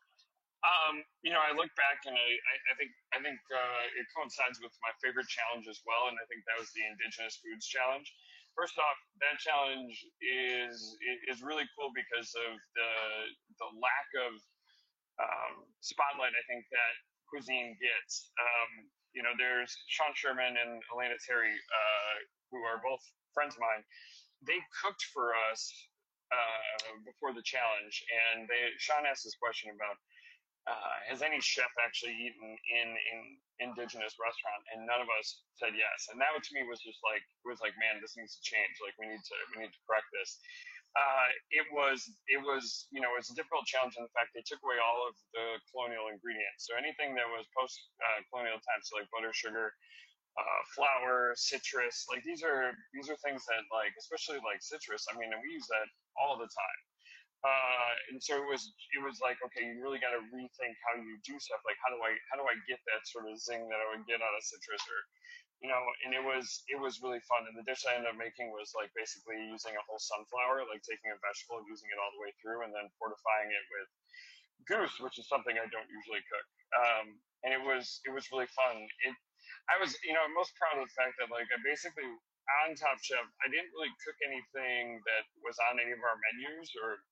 I look back and I think it coincides with my favorite challenge as well, and I think that was the Indigenous Foods Challenge. First off, that challenge is really cool because of the lack of spotlight I think that cuisine gets. There's Sean Sherman and Elena Terry, who are both friends of mine. They cooked for us before the challenge, and Sean asked this question about has any chef actually eaten in indigenous restaurant, and none of us said yes. And that to me was just like, man, this needs to change. Like we need to correct this. It was it's a difficult challenge in the fact they took away all of the colonial ingredients. So anything that was post colonial times, so like butter, sugar, flour, citrus, like these are things that, like, especially like citrus, I mean, and we use that all the time. And so it was like, okay, you really got to rethink how you do stuff. Like, how do I get that sort of zing that I would get out of citrus, or, and it was really fun. And the dish I ended up making was like basically using a whole sunflower, like taking a vegetable and using it all the way through, and then fortifying it with goose, which is something I don't usually cook. And it was really fun. I was, I'm most proud of the fact that, like, I basically, on Top Chef, I didn't really cook anything that was on any of our menus, or,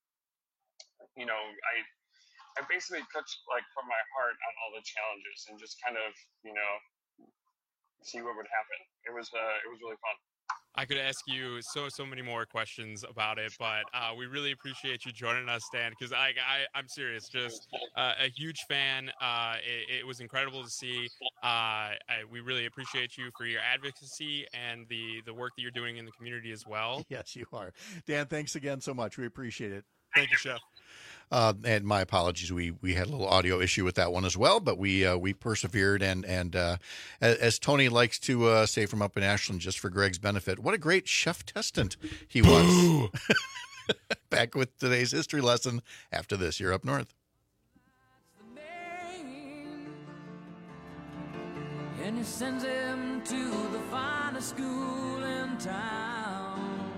I basically cooked like from my heart on all the challenges and just kind of, see what would happen. It was really fun. I could ask you so many more questions about it, but we really appreciate you joining us, Dan, because I'm serious, just a huge fan. It was incredible to see. We really appreciate you for your advocacy and the work that you're doing in the community as well. Yes, you are. Dan, thanks again so much. We appreciate it. Thank you, Chef. And my apologies, we had a little audio issue with that one as well, but we persevered, and as Tony likes to say from up in Ashland, just for Greg's benefit, what a great chef testant he was. Back with today's history lesson after this. You're Up North. And he sends him to the finest school in town.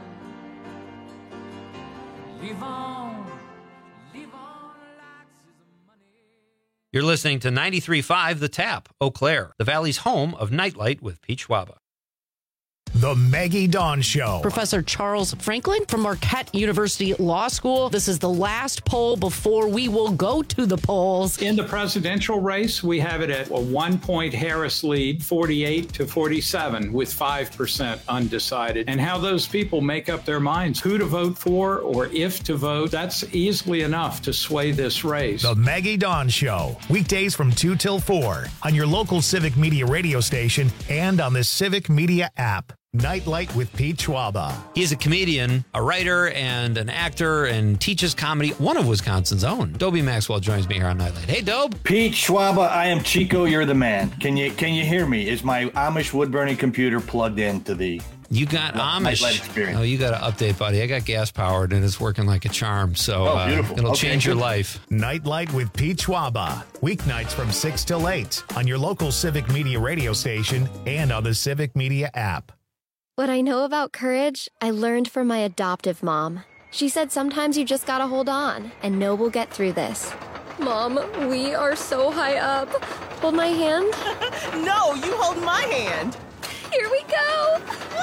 Leave on. You're listening to 93.5 The Tap, Eau Claire, the Valley's home of Nightlight with Pete Schwaba. The Maggie Dawn Show. Professor Charles Franklin from Marquette University Law School. This is the last poll before we will go to the polls. In the presidential race, we have it at a 1-point Harris lead, 48-47, with 5% undecided. And how those people make up their minds, who to vote for or if to vote, that's easily enough to sway this race. The Maggie Dawn Show. Weekdays from 2 till 4 on your local Civic Media radio station and on the Civic Media app. Nightlight with Pete Schwaba. He's a comedian, a writer, and an actor, and teaches comedy, one of Wisconsin's own. Dobie Maxwell joins me here on Nightlight. Hey, Dobe. Pete Schwaba, I am Chico, you're the man. Can you hear me? Is my Amish wood-burning computer plugged into the... You got Amish. Experience? Oh, you got to update, buddy. I got gas-powered, and it's working like a charm, so it'll change your life. Nightlight with Pete Schwaba. Weeknights from 6 till 8 on your local Civic Media radio station and on the Civic Media app. What I know about courage, I learned from my adoptive mom. She said sometimes you just gotta hold on and know we'll get through this. Mom, we are so high up. Hold my hand. No, you hold my hand. Here we go.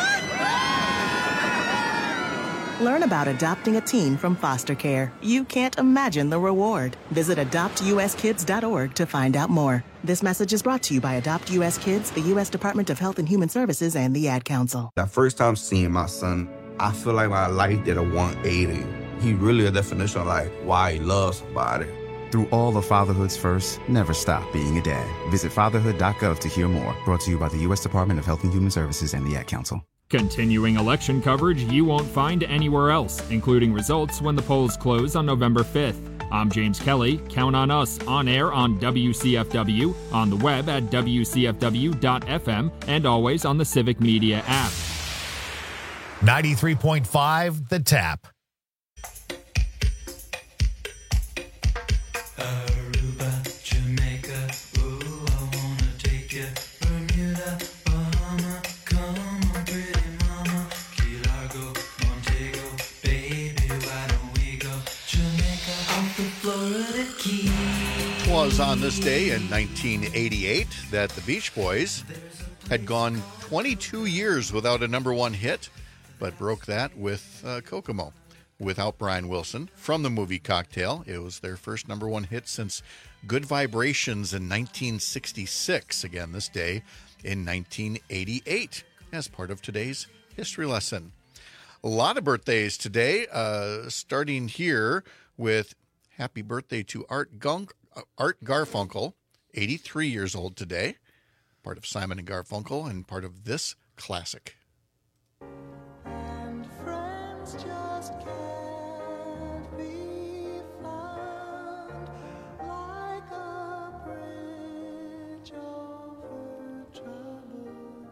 Learn about adopting a teen from foster care. You can't imagine the reward. Visit adoptuskids.org to find out more. This message is brought to you by Adopt US Kids, the U.S. Department of Health and Human Services, and the Ad Council. That first time seeing my son, I feel like my life did a 180. He really a definition of like why he loves somebody. Through all of fatherhood's first, never stop being a dad. Visit fatherhood.gov to hear more. Brought to you by the U.S. Department of Health and Human Services and the Ad Council. Continuing election coverage you won't find anywhere else, including results when the polls close on November 5th. I'm James Kelly. Count on us on air on WCFW, on the web at WCFW.FM, and always on the Civic Media app. 93.5 The Tap. Aruba, Jamaica, ooh, I wanna take you. Bermuda, Bahama, come on, pretty mama. Key Largo, Montego, baby, why don't we go? Jamaica, off the Florida Keys. It was on this day in 1988 that the Beach Boys had gone 22 years without a number one hit, but broke that with Kokomo. Without Brian Wilson from the movie Cocktail. It was their first number one hit since Good Vibrations in 1966. Again, this day in 1988 as part of today's history lesson. A lot of birthdays today, starting here with happy birthday to Art Garfunkel, 83 years old today, part of Simon and Garfunkel and part of this classic. And friends just can't be found like a bridge over troubled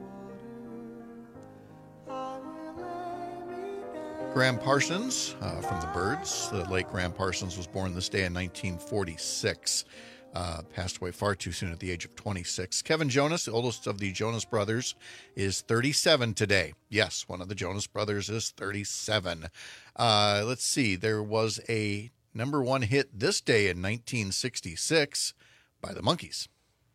water. I will lay me down. Graham Parsons from the Byrds. The late Graham Parsons was born this day in 1946. Passed away far too soon at the age of 26. Kevin Jonas, the oldest of the Jonas Brothers, is 37 today. Yes, one of the Jonas Brothers is 37. Let's see. There was a number one hit this day in 1966 by the Monkees.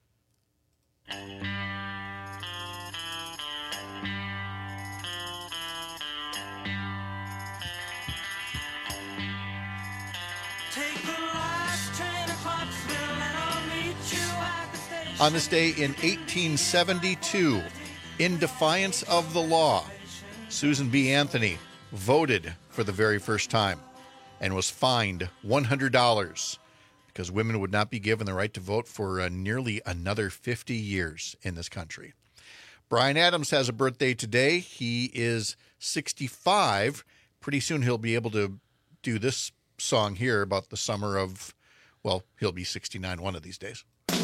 On this day in 1872, in defiance of the law, Susan B. Anthony voted for the very first time and was fined $100 because women would not be given the right to vote for nearly another 50 years in this country. Bryan Adams has a birthday today. He is 65. Pretty soon he'll be able to do this song here about the summer of, well, he'll be 69 one of these days.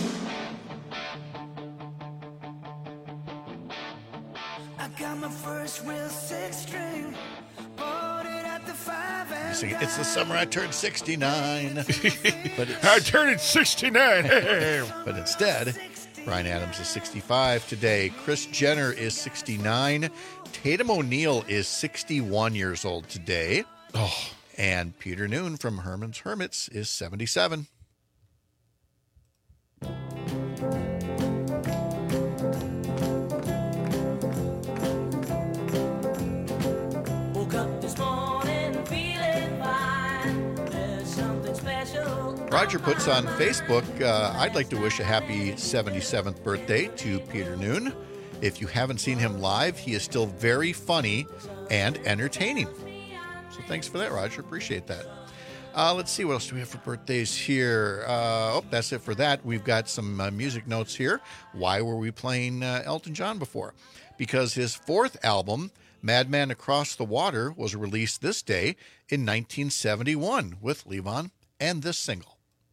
I got my first real six string, bought it at the 5 and Sing it, it's the summer I turned 69. But I turned 69. But instead, Bryan Adams is 65 today. Kris Jenner is 69. Tatum O'Neal is 61 years old today. Oh. And Peter Noon from Herman's Hermits is 77. Roger puts on Facebook, I'd like to wish a happy 77th birthday to Peter Noon. If you haven't seen him live, he is still very funny and entertaining. So thanks for that, Roger. Appreciate that. Let's see, what else do we have for birthdays here? That's it for that. We've got some music notes here. Why were we playing Elton John before? Because his fourth album, Madman Across the Water, was released this day in 1971 with Levon and this single.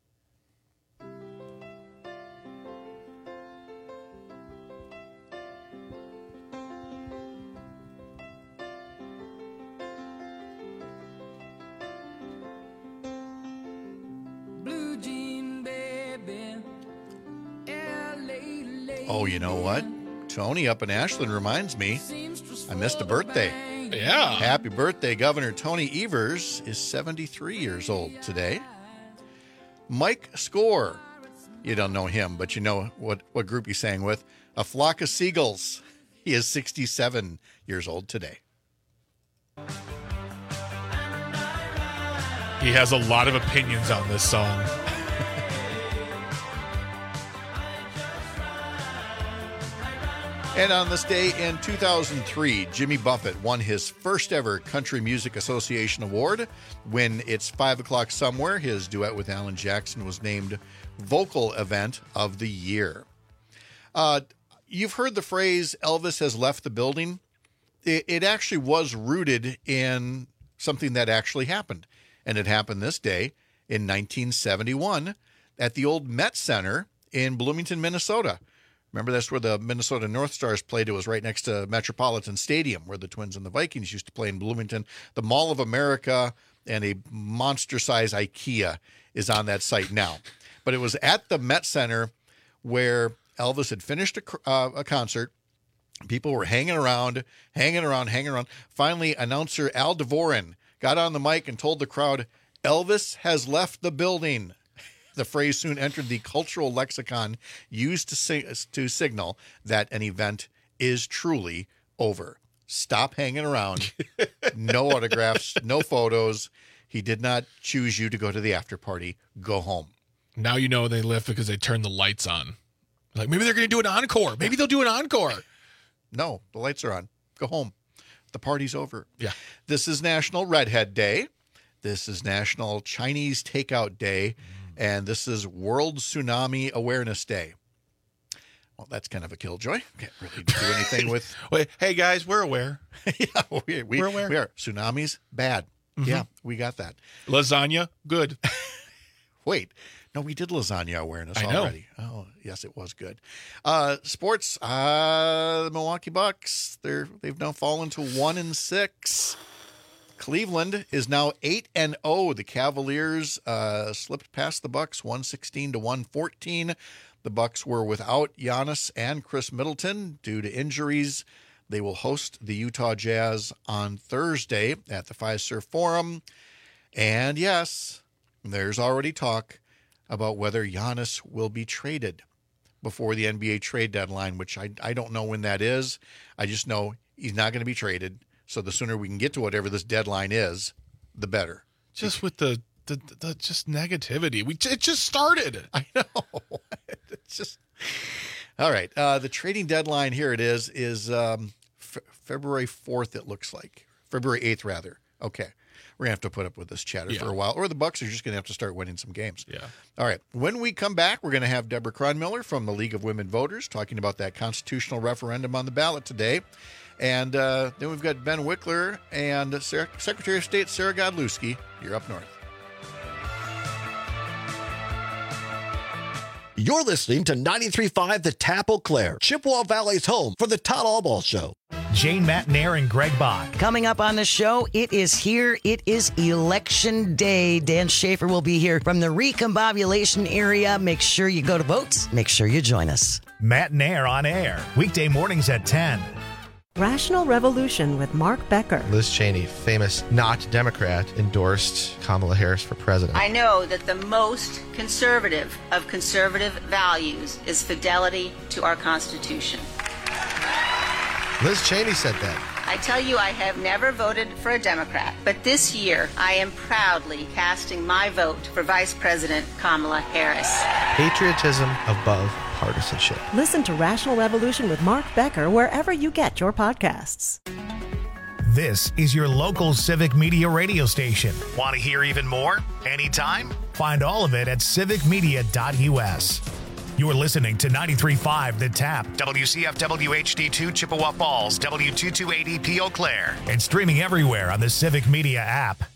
Oh, you know what? Tony up in Ashland reminds me I missed a birthday. Yeah. Happy birthday. Governor Tony Evers is 73 years old today. Mike Score. You don't know him, but you know what group he sang with. A Flock of Seagulls. He is 67 years old today. He has a lot of opinions on this song. And on this day in 2003, Jimmy Buffett won his first ever Country Music Association Award when It's 5 O'Clock Somewhere, his duet with Alan Jackson, was named Vocal Event of the Year. You've heard the phrase, Elvis has left the building. It actually was rooted in something that actually happened. And it happened this day in 1971 at the old Met Center in Bloomington, Minnesota. Remember, that's where the Minnesota North Stars played. It was right next to Metropolitan Stadium, where the Twins and the Vikings used to play in Bloomington. The Mall of America and a monster-sized IKEA is on that site now. But it was at the Met Center where Elvis had finished a concert. People were hanging around. Finally, announcer Al Dvorin got on the mic and told the crowd, Elvis has left the building. The phrase soon entered the cultural lexicon used to signal that an event is truly over. Stop hanging around. No autographs, no photos. He did not choose you to go to the after party. Go home. Now you know they left because they turned the lights on. Like, maybe they're going to do an encore. Maybe they'll do an encore. No, the lights are on. Go home. The party's over. Yeah. This is National Redhead Day. This is National Chinese Takeout Day. And this is World Tsunami Awareness Day. Well, that's kind of a killjoy. Can't really do anything with... Wait, hey, guys, we're aware. Yeah, we're aware. We are. Tsunamis, bad. Mm-hmm. Yeah, we got that. Lasagna, good. Wait. No, we did lasagna awareness already. Oh, yes, it was good. Sports, the Milwaukee Bucks, they've now fallen to 1-6. Cleveland is now 8-0. The Cavaliers slipped past the Bucks 116-114. The Bucks were without Giannis and Chris Middleton due to injuries. They will host the Utah Jazz on Thursday at the Fiserv Forum. And yes, there's already talk about whether Giannis will be traded before the NBA trade deadline, which I don't know when that is. I just know he's not going to be traded. So the sooner we can get to whatever this deadline is, the better. Just with the just negativity. It just started. I know. It's just all right. The trading deadline here it is February 4th. It looks like February 8th rather. Okay, we're gonna have to put up with this chatter for a while, or the Bucks are just gonna have to start winning some games. Yeah. All right. When we come back, we're gonna have Deborah Cronmiller from the League of Women Voters talking about that constitutional referendum on the ballot today. And then we've got Ben Wickler and Secretary of State Sarah Godlewski. You're up north. You're listening to 93.5 The Tap Eau Claire, Chippewa Valley's home for the Todd Allball Show. Jane Matnair and Greg Bach. Coming up on the show, it is here. It is Election Day. Dan Schaefer will be here from the recombobulation area. Make sure you go to vote. Make sure you join us. Matnair on air, weekday mornings at 10. Rational Revolution with Mark Becker. Liz Cheney, famous not Democrat, endorsed Kamala Harris for president. I know that the most conservative of conservative values is fidelity to our Constitution. Liz Cheney said that. I tell you, I have never voted for a Democrat, but this year I am proudly casting my vote for Vice President Kamala Harris. Patriotism above partisanship. Listen to Rational Revolution with Mark Becker wherever you get your podcasts. This is your local civic media radio station. Want to hear even more? Anytime? Find all of it at civicmedia.us. You're listening to 93.5 The Tap, WCFW HD2 Chippewa Falls, W228EP Eau Claire, and streaming everywhere on the Civic Media app.